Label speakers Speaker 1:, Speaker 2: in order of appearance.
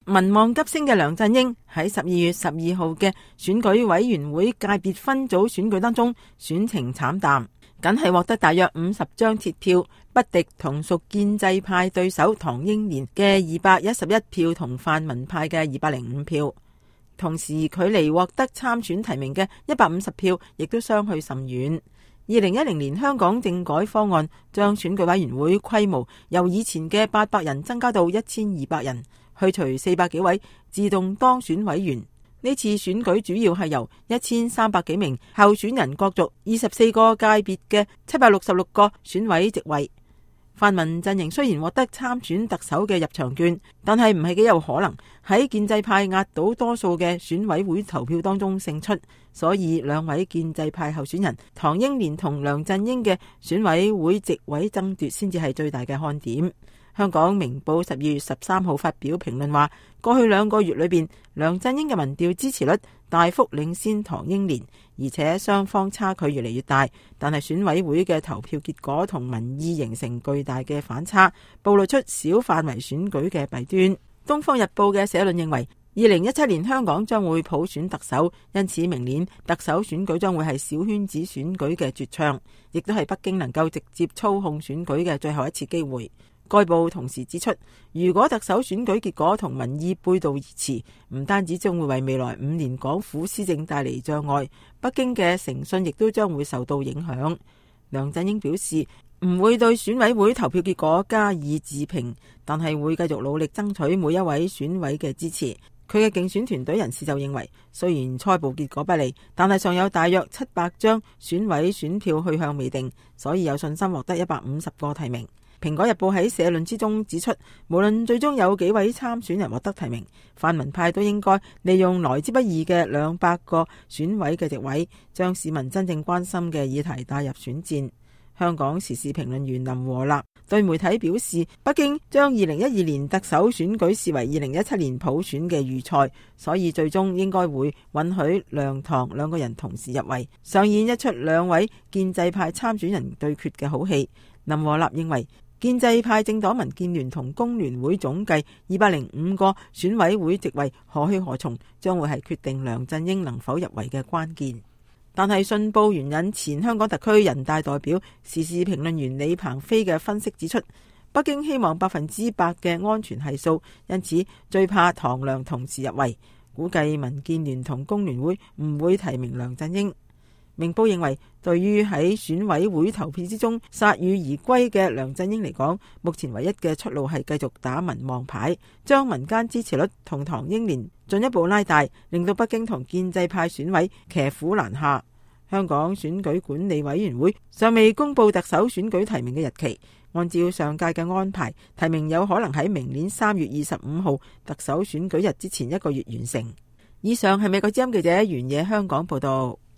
Speaker 1: 民望急升嘅梁振英喺12月12號嘅選舉委員會界別分組選舉當中選情慘淡，僅係獲得大約50張鐵票，不敵同屬建制派對手唐英年嘅211票同泛民派嘅205票。同時距離獲得參選提名嘅150票亦都相去甚遠。2010年香港政改方案將選舉委員會規模由以前嘅800人增加到1200人，去除400幾位自動當選委員。呢次選舉主要係由1300幾名候選人角逐24個界別嘅766個選委席位。泛民陣營雖然獲得參選特首嘅入場券，但係唔係幾有可能喺建制派壓倒多數嘅選委會投票當中勝出，所以兩位建制派候選人唐英年同梁振英嘅選委會席位爭奪先至係最大嘅看點。香港明報12月13號發表評論話，過去2個月裏邊，梁振英嘅民調支持率大幅領先唐英年，而且雙方差距越嚟越大。但係選委會嘅投票結果同民意形成巨大嘅反差，暴露出小範圍選舉嘅弊端。東方日報嘅社論認為，2017年香港將會普選特首，因此明年特首選舉將會係小圈子選舉嘅絕唱，亦都係北京能夠直接操控選舉嘅最後一次機會。該報同時指出，如果特首選舉結果同民意背道而馳，唔單止將會為未來5年港府施政帶嚟障礙，北京嘅誠信亦都將會受到影響。梁振英表示唔會對選委會投票結果加以置評，但係會繼續努力爭取每一位選委嘅支持。佢嘅競選團隊人士就認為，雖然初步結果不利，但係尚有大約700張選委選票去向未定，所以有信心獲得150個提名。蘋果日報喺社論之中指出，無論最終有幾位參選人獲得提名，泛民派都應該利用來之不易嘅200個選委嘅席位，將市民真正關心嘅議題帶入選戰。香港時事評論員林和立對媒體表示，北京將2012年特首選舉視為2017年普選嘅預賽，所以最終應該會允許梁唐2個人同時入圍，上演一出2位建制派參選人對決嘅好戲。林和立認為，建制派政黨民建聯同工聯會總計205個選委會席位何去何從，將會係決定梁振英能否入圍嘅關鍵。但係信報援引前香港特區人大代表、時事評論員李鵬飛嘅分析指出，北京希望100%嘅安全係數，因此最怕唐梁同時入圍，估計民建聯同工聯會唔會提名梁振英。明報認為，對於喺選委會投票之中鎩羽而歸嘅梁振英嚟講，目前唯一嘅出路係繼續打民望牌，將民間支持率同唐英年進一步拉大，令到北京同建制派選委騎虎難下。香港選舉管理委員會尚未公布特首選舉提名嘅日期，按照上屆嘅安排，提名有可能喺明年3月25號特首選舉日之前1個月完成。以上係美國之音記者袁野香港報道。